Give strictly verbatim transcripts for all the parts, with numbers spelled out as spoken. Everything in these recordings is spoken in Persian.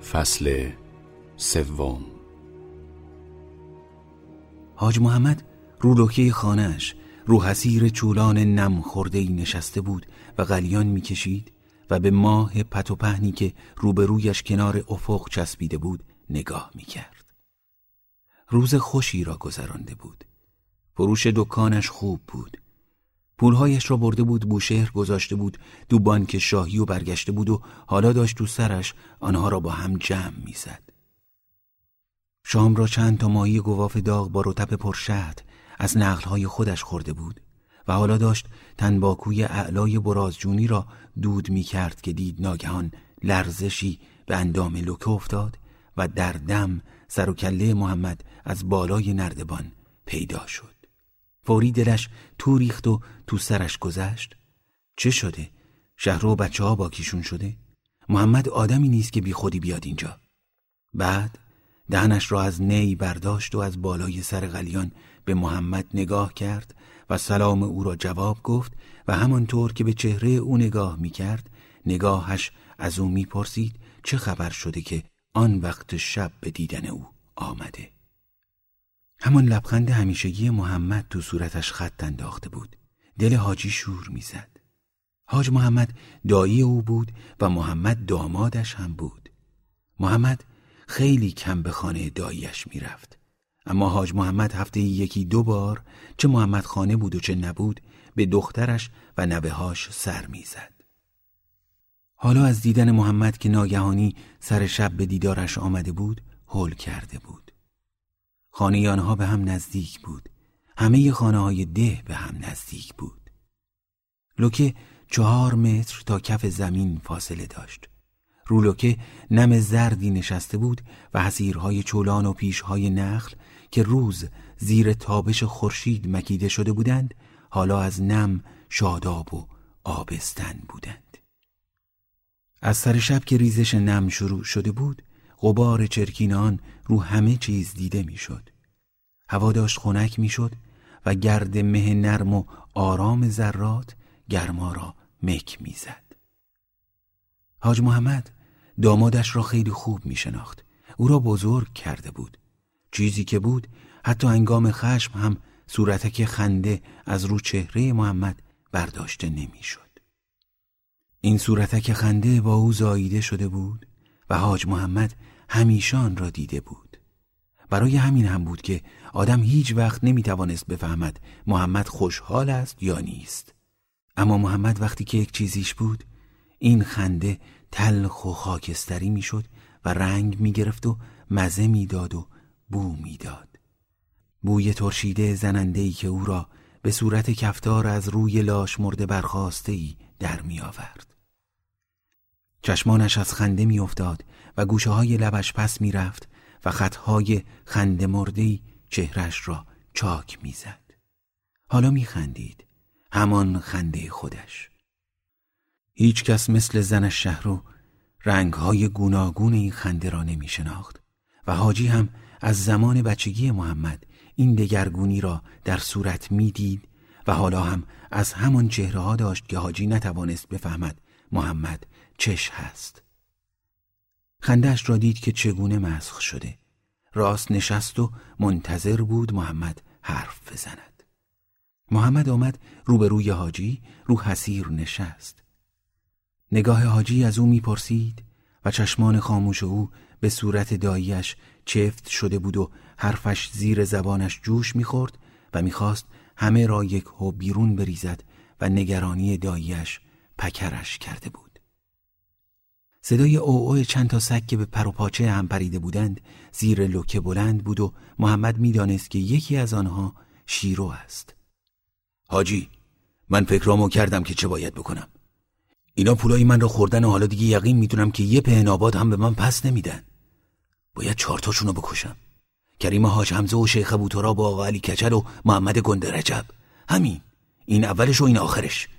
فصل سوم. حاج محمد رو لوکه خانه‌اش رو حصیر چولان نم خورده‌ای نشسته بود و قلیان می‌کشید و به ماه پت و پهنی که روبرویش کنار افق چسبیده بود نگاه می‌کرد. روز خوشی را گذرانده بود. فروش دکانش خوب بود. پولهایش را برده بود بوشهر گذاشته بود دو بانک شاهی و برگشته بود و حالا داشت تو سرش آنها را با هم جمع می‌زد. شام را چند تا ماهی گواف داغ با رطب پرشهد از نقل‌های خودش خورده بود و حالا داشت تنباکوی اعلای برازجونی را دود می‌کرد که دید ناگهان لرزشی به اندام لوکه افتاد و در دم سر و کله محمد از بالای نردبان پیدا شد. فوری دلش تو ریخت و تو سرش گذشت. چه شده؟ شهر و بچه ها با کیشون شده؟ محمد آدمی نیست که بی خودی بیاد اینجا. بعد دهنش را از نی برداشت و از بالای سر قلیان به محمد نگاه کرد و سلام او را جواب گفت و همانطور که به چهره او نگاه می کرد نگاهش از او می پرسید چه خبر شده که آن وقت شب به دیدن او آمده. همان لبخند همیشگی محمد تو صورتش خط انداخته بود. دل حاجی شور می زد. حاج محمد دایی او بود و محمد دامادش هم بود. محمد خیلی کم به خانه داییش می رفت. اما حاج محمد هفته یکی دو بار چه محمد خانه بود و چه نبود به دخترش و نوه‌هاش سر می زد. حالا از دیدن محمد که ناگهانی سر شب به دیدارش آمده بود هول کرده بود. خانه آنها به هم نزدیک بود. همه خانه های ده به هم نزدیک بود. لوکه چهار متر تا کف زمین فاصله داشت. رو لوکه نم زردی نشسته بود و حصیرهای چولان و پیشهای نخل که روز زیر تابش خورشید مکیده شده بودند حالا از نم شاداب و آبستن بودند. از سر شب که ریزش نم شروع شده بود غبار چرکین آن رو همه چیز دیده میشد. هوا داشت خنک میشد و گرد مه نرم و آرام ذرات گرما را مک میزد. حاج محمد دامادش را خیلی خوب می شناخت. او را بزرگ کرده بود. چیزی که بود حتی هنگام خشم هم صورتک خنده از رو چهره محمد برداشته نمی شد. این صورتک خنده با او زاییده شده بود و حاج محمد همیشه آن را دیده بود. برای همین هم بود که آدم هیچ وقت نمی توانست بفهمد محمد خوشحال است یا نیست. اما محمد وقتی که یک چیزیش بود این خنده تلخ و خاکستری می شد و رنگ می گرفت و مزه می داد و بو می داد. بوی ترشیده زنندهی که او را به صورت کفتار از روی لاش مرده برخاسته‌ای در می آورد. چشمانش از خنده می افتاد و گوشه های لبش پس می رفت و خطهای خنده مرده‌ای چهرش را چاک می زد. حالا می خندید. همان خنده خودش. هیچ کس مثل زن شهرو رنگهای گوناگون این خنده را نمی شناخت و حاجی هم از زمان بچگی محمد این دگرگونی را در صورت می دید و حالا هم از همان چهره ها داشت که حاجی نتوانست بفهمد محمد چش هست. خنده‌اش را دید که چگونه مسخ شده. راست نشست و منتظر بود محمد حرف بزند. محمد آمد روبروی حاجی رو حصیر نشست. نگاه حاجی از او میپرسید و چشمان خاموش او به صورت داییش چفت شده بود و حرفش زیر زبانش جوش میخورد و میخواست همه را یک هو بیرون بریزد و نگرانی داییش پکرش کرده بود. صدای او او چند تا سگ که به پر و پاچه هم پریده بودند زیر لوکه بلند بود و محمد میدانست که یکی از آنها شیرو است. حاجی، من فکرامو کردم که چه باید بکنم. اینا پولای من را خوردن و حالا دیگه یقین میدونم که یه پهن آباد هم به من پس نمیدن. باید چهارتاشونو بکشم. کریم حاج حمزه و شیخ ابوتراب و آقا علی کچل و محمد گنده رجب. همین. این اولش و این آخرش.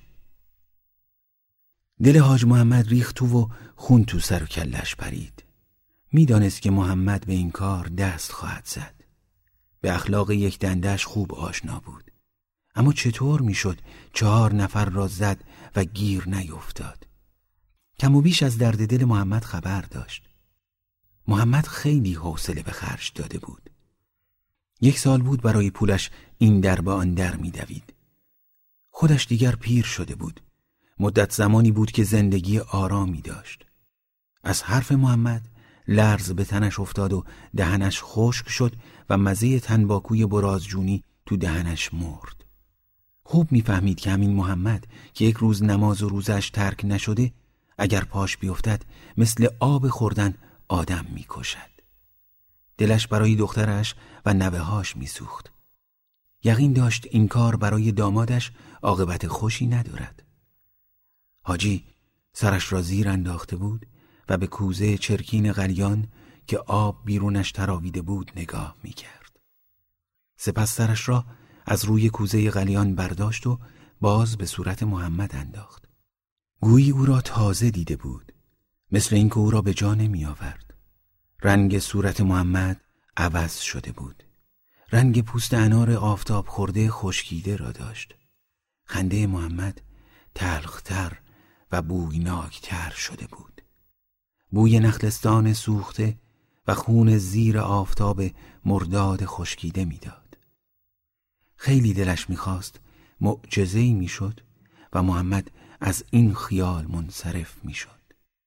دل حاج محمد ریخت تو و خون تو سر و کلش پرید. میدانست که محمد به این کار دست خواهد زد. به اخلاق یک دندش خوب آشنا بود. اما چطور میشد چهار نفر را زد و گیر نیفتاد؟ کم و بیش از درد دل محمد خبر داشت. محمد خیلی حوصله به خرج داده بود. یک سال بود برای پولش این در به آن در می دوید. خودش دیگر پیر شده بود. مدت زمانی بود که زندگی آرامی داشت. از حرف محمد لرز به تنش افتاد و دهنش خشک شد و مزه تنباکوی برازجونی تو دهنش مرد. خوب میفهمید که همین محمد که یک روز نماز و روزش ترک نشده، اگر پاش بیفتد مثل آب خوردن آدم میکشد. دلش برای دخترش و نوه‌هاش میسوخت. یقین داشت این کار برای دامادش عاقبت خوشی ندارد. حاجی سرش را زیر انداخته بود و به کوزه چرکین قلیان که آب بیرونش تراویده بود نگاه میکرد. سپس سرش را از روی کوزه قلیان برداشت و باز به صورت محمد انداخت. گویی او را تازه دیده بود، مثل اینکه او را به جا نمی آورد. رنگ صورت محمد عوض شده بود. رنگ پوست انار آفتاب خورده خشکیده را داشت. خنده محمد تلختر و بویناکتر شده بود. بوی نخلستان سوخته و خون زیر آفتاب مرداد خشکیده میداد. خیلی دلش میخواست معجزه‌ای میشد و محمد از این خیال منصرف میشد.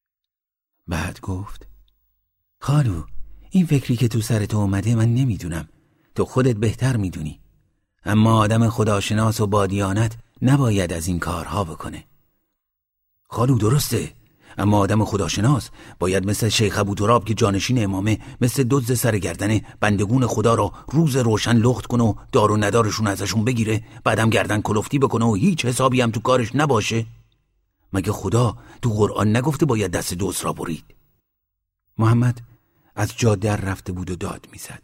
بعد گفت: خالو، این فکری که تو سرت اومده من نمیدونم، تو خودت بهتر میدونی، اما آدم خداشناس و با دیانت نباید از این کارها بکنه. خالو درسته، اما آدم خداشناس باید مثل شیخ ابوتراب که جانشین امامه مثل دزد سر گردنه بندگون خدا را روز روشن لخت کنه و دار و ندارشون ازشون بگیره، بعدم گردن کلفتی بکنه و هیچ حسابی هم تو کارش نباشه. مگه خدا تو قرآن نگفته باید دست دزد را برید؟ محمد از جا در رفته بود و داد میزد: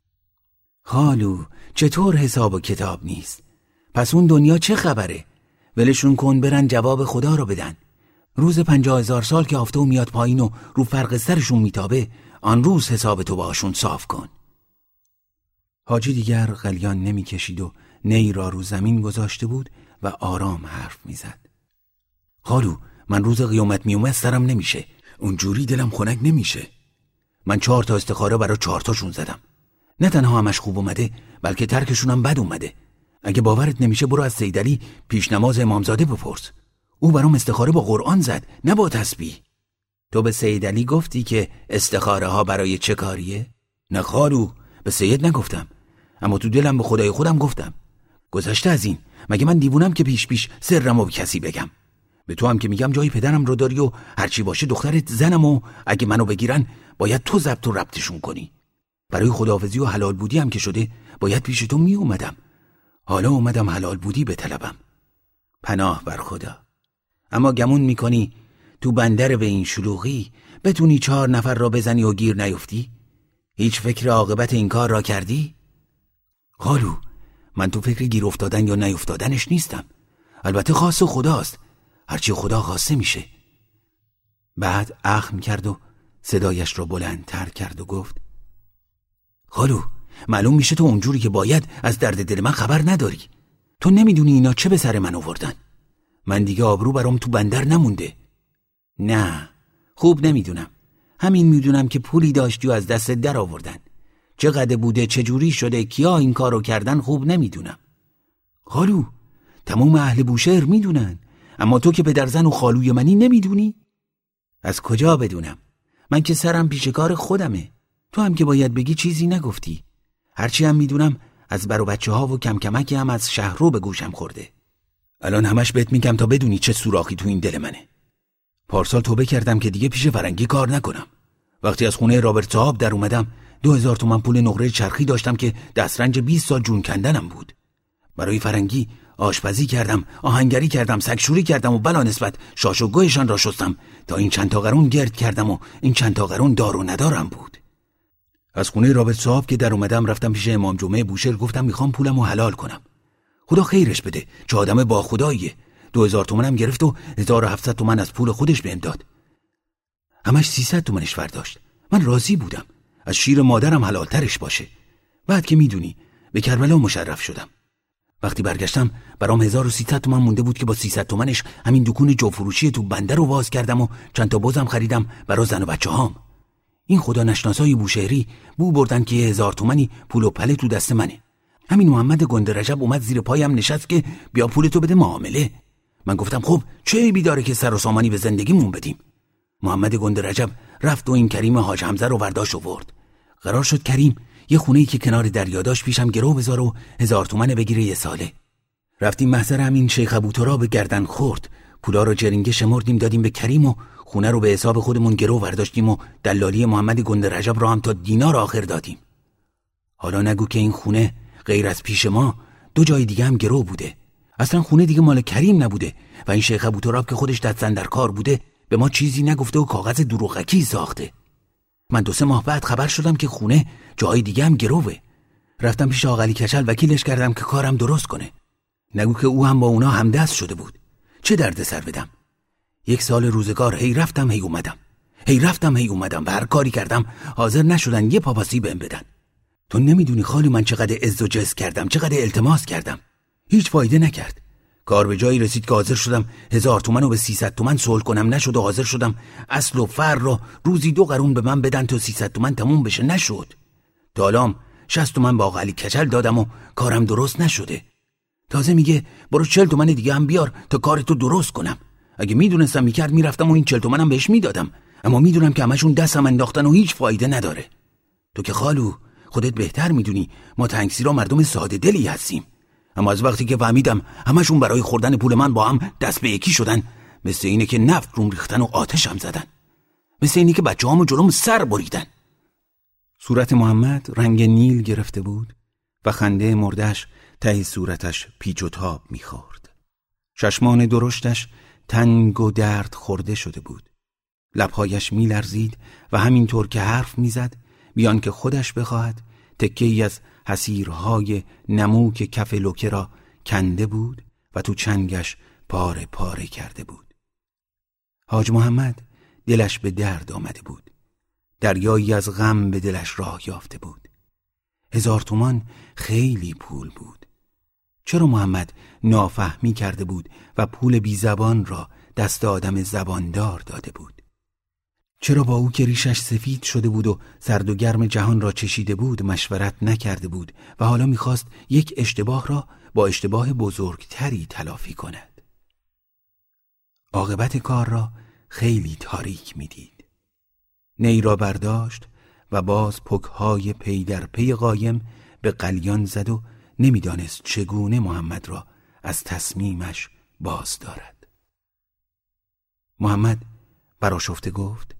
خالو چطور حساب و کتاب نیست؟ پس اون دنیا چه خبره؟ ولشون کن برن جواب خدا رو بدن. روز پنجاه هزار سال که آفتاب میاد پایین و رو فرق سرشون میتابه، آن روز حساب تو باشون صاف کن. حاجی دیگر قلیان نمیکشید و نی را رو زمین گذاشته بود و آرام حرف میزد: خالو من روز قیامت میومد سرم نمیشه، اونجوری دلم خنک نمیشه. من چهار تا استخاره برای چهار تاشون زدم، نه تنها همش خوب اومده بلکه ترکشون هم بد اومده. اگه باورت نمیشه برو از سید علی پیش نماز امامزاده بپرس، او برام استخاره با قرآن زد نه با تسبیح. تو به سید علی گفتی که استخاره ها برای چه کاریه؟ نه خالو، به سید نگفتم، اما تو دلم به خدای خودم گفتم. گذشته از این، مگه من دیوونم که پیش پیش سرمو به کسی بگم؟ به تو هم که میگم جای پدرم رو داری و هرچی باشه دخترت زنم و اگه منو بگیرن باید تو ضبط و ربطشون کنی. برای خداحافظی و حلال بودی هم که شده باید پیش تو می اومدم. حالا اومدم حلال بودی به طلبم. پناه بر خدا. اما گمون میکنی تو بندر به این شلوغی بتونی چهار نفر را بزنی و گیر نیفتی؟ هیچ فکر عاقبت این کار را کردی؟ خالو من تو فکر گیر افتادن یا نیفتادنش نیستم، البته خاص خداست، هرچی خدا خواسته میشه. بعد اخم کرد و صدایش را بلندتر کرد و گفت: خالو معلوم میشه تو اونجوری که باید از درد دل من خبر نداری. تو نمیدونی اینا چه به سر من آوردن. من دیگه آبرو برام تو بندر نمونده. نه خوب نمیدونم، همین میدونم که پولی داشتی و از دست در آوردن. چقدر بوده، چجوری شده، کیا این کارو کردن خوب نمیدونم. خالو تمام اهل بوشهر میدونن، اما تو که پدرزن و خالوی منی نمیدونی؟ از کجا بدونم؟ من که سرم پیش کار خودمه. تو هم که باید بگی چیزی نگفتی. هرچی هم میدونم از بر و بچه ها و کم کمکی هم از شهر رو به گوشم خورده. الان همش بهت میگم تا بدونی چه سوراخی تو این دل منه. پارسال توبه کردم که دیگه پیش فرنگی کار نکنم. وقتی از خونه رابرت صاحب در اومدم دو هزار تومن پول نقره چرخی داشتم که دسترنج بیست سال جون کندنم بود. برای فرنگی آشپزی کردم، آهنگری کردم، سگشوری کردم و بلا نسبت شاش و گویشان را شستم تا این چند تا قرون گرد کردم و این چند تا قرون دار و ندارم بود. از خونه رابرت صاحب که در اومدم رفتم پیش امام جمعه بوشهر، گفتم میخوام پولمو حلال کنم. خدا خیرش بده، چه آدم با خداییه. دو هزار تومنم گرفت و هزار و هفتصد تومن از پول خودش بهم داد. همش سیصد تومنش برداشت. من راضی بودم، از شیر مادرم حلالترش باشه. بعد که میدونی به کربلا مشرف شدم. وقتی برگشتم برام هزار و سیصد تومن مونده بود که با سیصد تومنش همین دکون جو فروشی تو بندر رو باز کردم و چند تا بزم خریدم برای زن و بچه هام. این خدا نشناسای بوشهری بو بردن که یه هزار تومنی پول و پله تو دست منه. همین محمد گنده رجب اومد زیر پایم نشست که بیا پولتو بده معامله. من گفتم خب چه عیبی داره که سر و سامانی به زندگیمون بدیم. محمد گنده رجب رفت و این کریم حاج حمزه رو ورداش آورد. قرار شد کریم یه خونه‌ای که کنار دریا داشت پیشم گرو بذاره و هزار تومن بگیره یه ساله. رفتیم محضر همین شیخ ابوتراب گردن خورد. پولا رو جرینگه شمردیم دادیم به کریم و خونه رو به حساب خودمون گرو ورداشتیم و دلالی محمد گنده رجب رو هم تا دینار آخر دادیم. حالا نگو که این خونه غیر از پیش ما دو جای دیگه هم گرو بوده. اصلا خونه دیگه مال کریم نبوده و این شیخ ابوتراب که خودش دستن در کار بوده به ما چیزی نگفته و کاغذ دروغکی ساخته. من دو سه ماه بعد خبر شدم که خونه جای دیگه هم گروه. رفتم پیش آقا علی کچل وکیلش کردم که کارم درست کنه. نگو که او هم با اونا همدست شده بود. چه درد سر بدم. یک سال روزگار هی رفتم هی اومدم هی رفتم هی اومدم و هر کاری کردم حاضر نشدن یه پاپاسی بهم بدن. تو نمیدونی خالی من چقدر عز و جز کردم، چقدر التماس کردم، هیچ فایده نکرد. کار به جایی رسید که حاضر شدم هزار تومن رو به سیصد تومن صلح کنم، نشد و حاضر شدم اصل و فر رو روزی دو قرون به من بدن تا سیصد تومن تموم بشه، نشد. دالام شصت تومن با آقا علی کچل دادم و کارم درست نشده. تازه میگه برو چهل تومن دیگه هم بیار تا کارتو درست کنم. اگه میدونستم میکرد میرفتم و این چهل تومنم بهش میدادم، اما میدونم که همشون دستم انداختن و هیچ فایده نداره. تو که خالو خودت بهتر میدونی ما تنگسیرا مردم ساده دلی هستیم، اما از وقتی که فهمیدم همشون برای خوردن پول من با هم دست به یکی شدن، مثل اینه که نفت روم ریختن و آتشم زدن، مثل اینه که بچه‌هامو جلوم سر بریدن. صورت محمد رنگ نیل گرفته بود و خنده مردش ته صورتش پیچ و تاب می‌خورد. چشمان درشتش تنگ و درد خورده شده بود. لب‌هایش می‌لرزید و همینطور که حرف می‌زد بیان که خودش بخواهد تکه‌ای از حسیرهای نموک کف لوکه را کنده بود و تو چنگش پاره پاره کرده بود. حاج محمد دلش به درد آمده بود. دریایی از غم به دلش راه یافته بود. هزار تومان خیلی پول بود. چرا محمد نافهمی کرده بود و پول بی زبان را دست آدم زباندار داده بود؟ چرا با او که ریشش سفید شده بود و سرد و گرم جهان را چشیده بود مشورت نکرده بود و حالا میخواست یک اشتباه را با اشتباه بزرگتری تلافی کند؟ عاقبت کار را خیلی تاریک میدید. نی را برداشت و باز پکهای پی در پی قایم به قلیان زد و نمیدانست چگونه محمد را از تصمیمش باز دارد. محمد برآشفته گفت: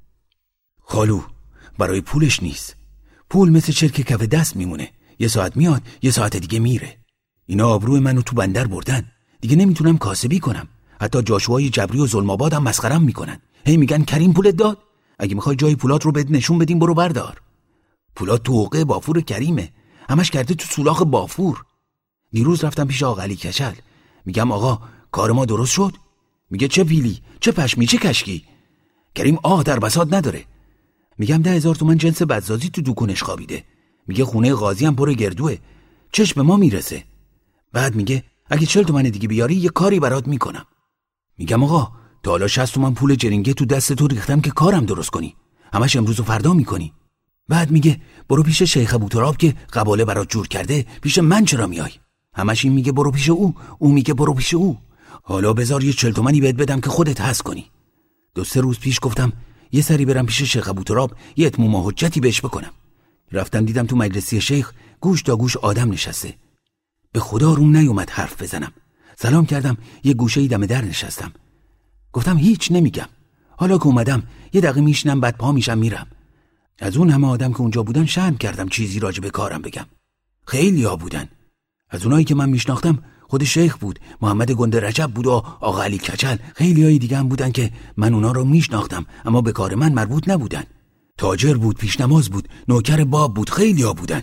خالو برای پولش نیست. پول مثل چرک کف دست میمونه، یه ساعت میاد یه ساعت دیگه میره. اینا آبروی منو تو بندر بردن، دیگه نمیتونم کاسبی کنم. حتی جاشوهای جبری و ظلم‌آباد هم مسخرم میکنن، هی میگن کریم پولت داد، اگه میخوای جای پولات رو بهت نشون بدیم برو بردار. پولات تو حقه بافور کریمه، همش کرده تو سولاخ بافور. دیروز رفتم پیش آقا علی کچل، میگم آقا کار ما درست شد؟ میگه چه پیلی، چه پشمی، چه کشکی، کریم آه در بساط نداره. میگم ده هزار تومن جنس بدزازی تو دکونش خوابیده. میگه خونه قاضی هم پر گردوه، چشم ما میرسه. بعد میگه اگه چهل تومن دیگه بیاری یه کاری برات میکنم. میگم آقا تا حالا شصت تومن پول جرینگه تو دست تو ریختم که کارم درست کنی، همش امروز و فردا میکنی. بعد میگه برو پیش شیخ ابوتراب که قباله برات جور کرده، پیش من چرا میای؟ همش این میگه برو پیش او، او میگه برو پیش او. حالا بذار یه چهل تومنی بهت بدم که خودت حس کنی. دو سه روز پیش گفتم یه سری برم پیش شیخ ابوتراب یه اتمام حجتی بهش بکنم. رفتم دیدم تو مجلسی شیخ گوش تا گوش آدم نشسته. به خدا روم نیومد حرف بزنم. سلام کردم، یه گوشه‌ای دم در نشستم. گفتم هیچ نمیگم، حالا که اومدم یه دقیقه میشنم بعد پا میشم میرم. از اون همه آدم که اونجا بودن شرم کردم چیزی راجع به کارم بگم. خیلی ها بودن. از اونایی که من میشناختم خود شیخ بود، محمد گنده رجب بود و آقا علی کچل. خیلی های دیگه هم بودن که من اونا رو میشناختم اما به کار من مربوط نبودن. تاجر بود، پیشنماز بود، نوکر باب بود، خیلی ها بودن.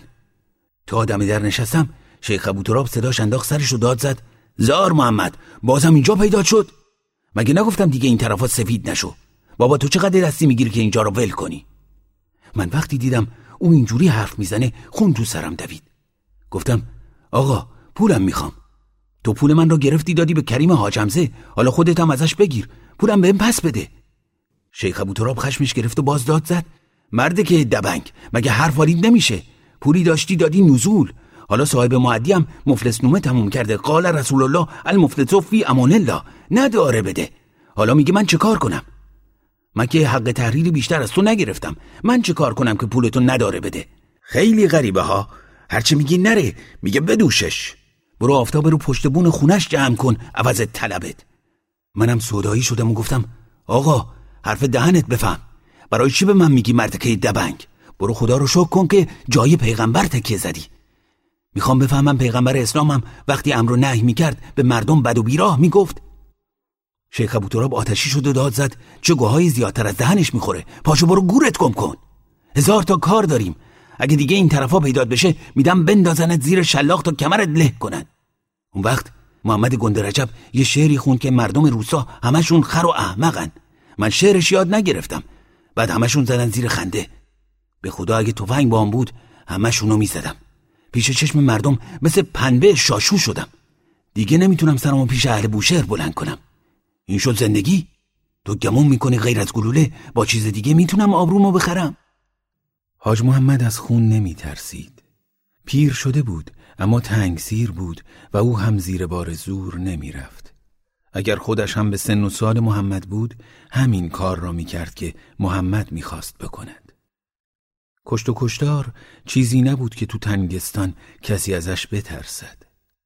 تا دم در نشستم شیخ ابوتراب صداش انداخت سرش و داد زد: زار محمد بازم اینجا پیدا شد؟ مگه نگفتم دیگه این طرفات سفید نشو؟ بابا تو چقدر دستی میگیری که اینجا رو ول کنی؟ من وقتی دیدم اون اینجوری حرف میزنه خون تو سرم دوید. گفتم آقا پولم میخوام. تو پول من رو گرفتی دادی به کریم حاج حمزه، حالا خودت هم ازش بگیر، پولم بهم پس بده. شیخ ابوتراب خشمش گرفت و باز داد زد: مرد که دبنگ، مگه حرف والید نمیشه؟ پولی داشتی دادی نزول. حالا صاحب معدی هم مفلس نومه تموم کرده. قال رسول الله المفلس فی امان الله، نداره بده. حالا میگه من چه کار کنم؟ من که حق تحریری بیشتر از تو نگرفتم. من چه کار کنم که پولتو نداره بده؟ خیلی غریبه ها. هرچی میگی نره، میگه بدوشش. برو آفتاب رو پشت بون خونش جمع کن عوض طلبت. منم سودایی شدم و گفتم آقا حرف دهنت بفهم. برای چی به من میگی مرد که دبنگ؟ برو خدا رو شکر کن که جای پیغمبر تکیه زدی. میخوام بفهمم پیغمبر اسلامم وقتی امر و نهی میکرد به مردم بد و بیراه میگفت؟ شیخ ابوتراب آتشی شد و داد زد چه گوهای زیادتر از دهنش میخوره. پاشو برو گورت گم کن. هزار تا کار داریم. اگه دیگه این طرفا پیدات بشه میدم بندازنت زیر شلاق تا کمرت له کنن. اون وقت محمد گنده رجب یه شعری خوند که مردم روسا همشون خر و احمقن. من شعرش یاد نگرفتم. بعد همشون زدن زیر خنده. به خدا اگه تفنگ با هم بود همشونو میزدم. پیش چشم مردم مثل پنبه شاشو شدم. دیگه نمیتونم سرمو پیش اهل بوشهر بلند کنم. این شد زندگی؟ تو گمون میکنی غیر از گلوله با چیز دیگه میتونم آبرومو بخرم؟ حاج محمد از خون نمی ترسید. پیر شده بود اما تنگسیر بود و او هم زیر بار زور نمی رفت. اگر خودش هم به سن و سال محمد بود همین کار را می کرد که محمد می خواست بکند. کشت و کشتار چیزی نبود که تو تنگستان کسی ازش بترسد.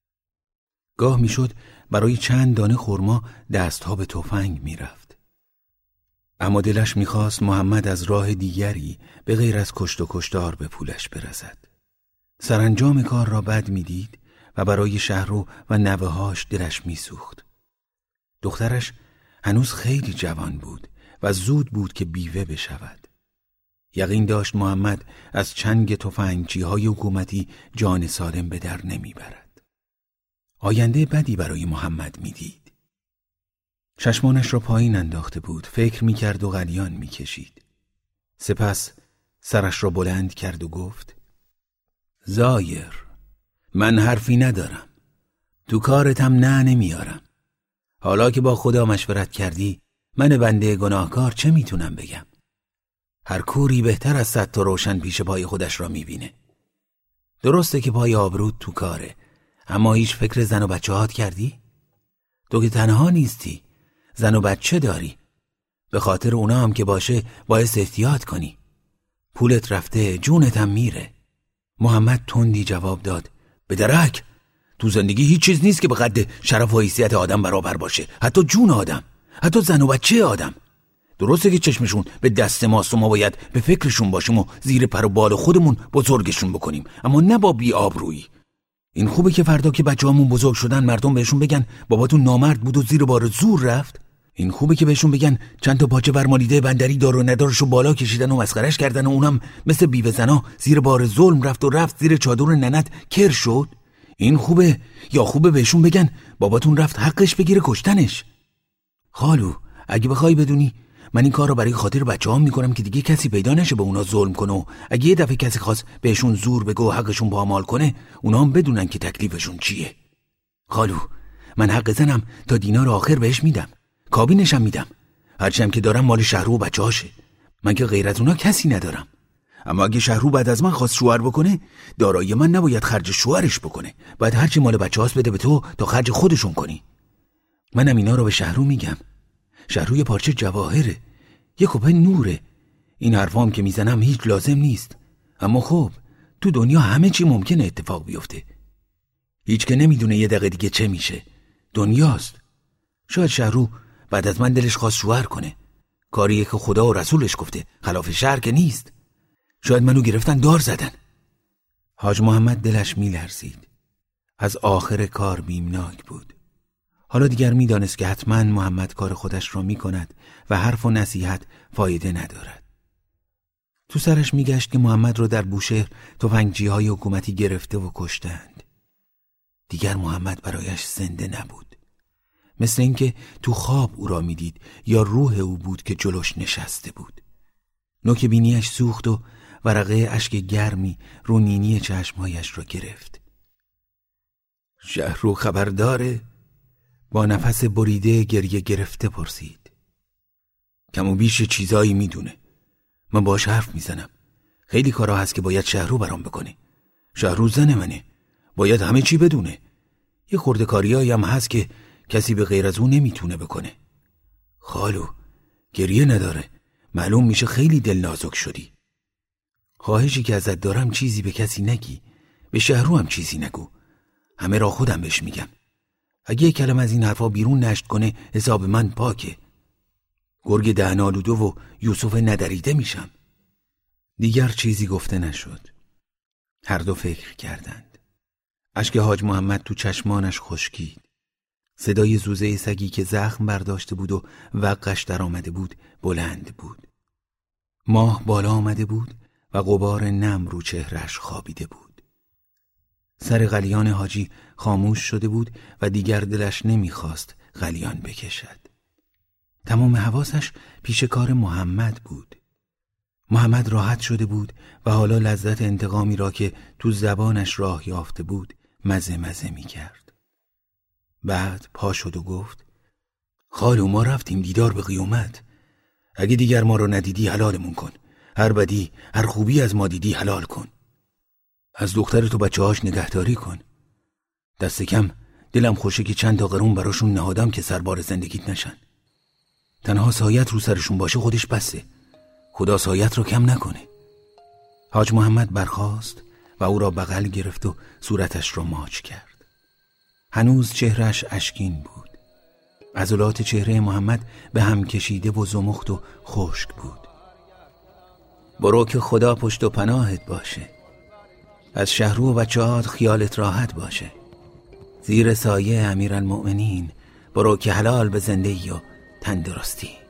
گاه می شد برای چند دانه خرما دستها به تفنگ می رفت. اما دلش می خواست محمد از راه دیگری به غیر از کشت و کشتار به پولش برسد. سرانجام کار را بد می دید و برای شهرو و نوه‌هاش دلش می سوخت. دخترش هنوز خیلی جوان بود و زود بود که بیوه بشود. یقین داشت محمد از چنگ تفنگچی‌های حکومتی جان سالم به در نمی برد. آینده بدی برای محمد می دید. چشمانش را پایین انداخته بود، فکر می کرد و غلیان می کشید. سپس سرش را بلند کرد و گفت زایر، من حرفی ندارم. تو کارتم نه نمیارم. حالا که با خدا مشورت کردی من بنده گناهکار چه میتونم بگم؟ هر کوری بهتر از صد تا روشن پیش پای خودش را میبینه. درسته که پای آبرود تو کاره، اما هیچ فکر زن و بچه هات کردی؟ تو که تنها نیستی، زن و بچه داری. به خاطر اونا هم که باشه باید احتیاط کنی. پولت رفته، جونت هم میره. محمد تندی جواب داد به درک، تو زندگی هیچ چیز نیست که به قد شرف و حیثیت آدم برابر باشه، حتی جون آدم، حتی زن و بچه آدم. درسته که چشمشون به دست ماست و ما باید به فکرشون باشیم و زیر پر و بال خودمون بزرگشون بکنیم، اما نه با بی آبرویی. این خوبه که فردا که بچه‌هامون بزرگ شدن مردم بهشون بگن باباتون نامرد بود و زیر بار زور رفت. این خوبه که بهشون بگن چند تا پاچه برمالیده بندری دار و ندارشو بالا کشیدن و مسخرش کردن و اونم مثل بیوه زنا زیر بار ظلم رفت و رفت زیر چادر ننت کر شد. این خوبه یا خوبه بهشون بگن باباتون رفت حقش بگیره کشتنش. خالو اگه بخوای بدونی من این کار رو برای خاطر بچه‌هام میکنم که دیگه کسی پیدا نشه به اونا ظلم کنه و اگه یه دفعه کسی خواست بهشون زور بگه و حقشون پامال کنه اونا هم بدونن که تکلیفشون چیه. خالو من حق زنم تا دینار آخر بهش میدم، کابینشم میدم، هرچیم که دارم مال شهرو و بچه‌هاشه. من که غیر از اونا کسی ندارم. اما اگه شهرو بعد از من خواست شوهر بکنه، دارایی من نباید خرج شوهرش بکنه، باید هرچی مال بچه‌هاست بده به تو تا خرج خودشون کنی. منم اینا رو به شهرو میگم. شهرو یه پارچه جواهره، یه کپه نوره. این حرفام که میزنم هیچ لازم نیست، اما خب تو دنیا همه چی ممکنه اتفاق بیفته. هیچ که نمیدونه یه دقیقه دیگه چه میشه. دنیاست. شاید شهرو بعد از من دلش خواست شوهر کنه، کاریه که خدا و رسولش گفته، خلاف شرع که نیست. شاید منو گرفتن دار زدن. حاج محمد دلش میلرزید. از آخر کار بیمناک بود. حالا دیگر میدانست که حتما محمد کار خودش را میکند و حرف و نصیحت فایده ندارد. تو سرش میگشت که محمد رو در بوشهر تفنگچی‌های حکومتی گرفته و کشتند. دیگر محمد برایش زنده نبود. مثل اینکه تو خواب او را میدید یا روح او بود که جلوش نشسته بود. نوک بینیش سوخت و ورقه اشک گرمی رو نینی چشمهایش را گرفت. شهرو خبرداره؟ با نفس بریده گریه گرفته پرسید. کم و بیش چیزایی میدونه. من باهاش حرف میزنم. خیلی کارا هست که باید شهرو برام بکنه. شهرو زن منه، باید همه چی بدونه. یه خورده کاریایی هم هست که کسی به غیر از اون نمیتونه بکنه. خالو گریه نداره، معلوم میشه خیلی دل نازک شدی. خواهشی که ازت دارم چیزی به کسی نگی، به شهرو هم چیزی نگو. همه را خودم بهش میگم. اگه یک کلمه از این حرفا بیرون نشت کنه حساب من پاکه. گرگ دهنالوده و یوسف ندریده میشم. دیگر چیزی گفته نشد. هر دو فکر کردند. اشک حاج محمد تو چشمانش خشکید. صدای زوزه سگی که زخم برداشته بود و وقش در آمده بود بلند بود. ماه بالا آمده بود و غبار نم رو چهرش خوابیده بود. سر قلیان حاجی خاموش شده بود و دیگر دلش نمیخواست قلیان بکشد. تمام حواسش پیش کار محمد بود. محمد راحت شده بود و حالا لذت انتقامی را که تو زبانش راه یافته بود مزه مزه می کرد. بعد پا شد و گفت خالو ما رفتیم دیدار به قیامت. اگه دیگر ما رو ندیدی حلالمون کن. هر بدی هر خوبی از ما دیدی حلال کن. از دختر تو بچه هاش نگهداری کن. دست کم دلم خوشه که چند تا قرون براشون نهادم که سربار زندگیت نشن. تنها سایت رو سرشون باشه خودش بسه. خدا سایت رو کم نکنه. حاج محمد برخاست و او را بغل گرفت و صورتش را ماچ کرد. هنوز چهرهش اشکین بود. عضلات چهره محمد به هم کشیده و زمخت و خشک بود. برو که خدا پشت و پناهت باشه. از شهرو و بچه‌هات خیالت راحت باشه. زیر سایه امیرالمؤمنین برو که حلال به زندگی و تندرستی.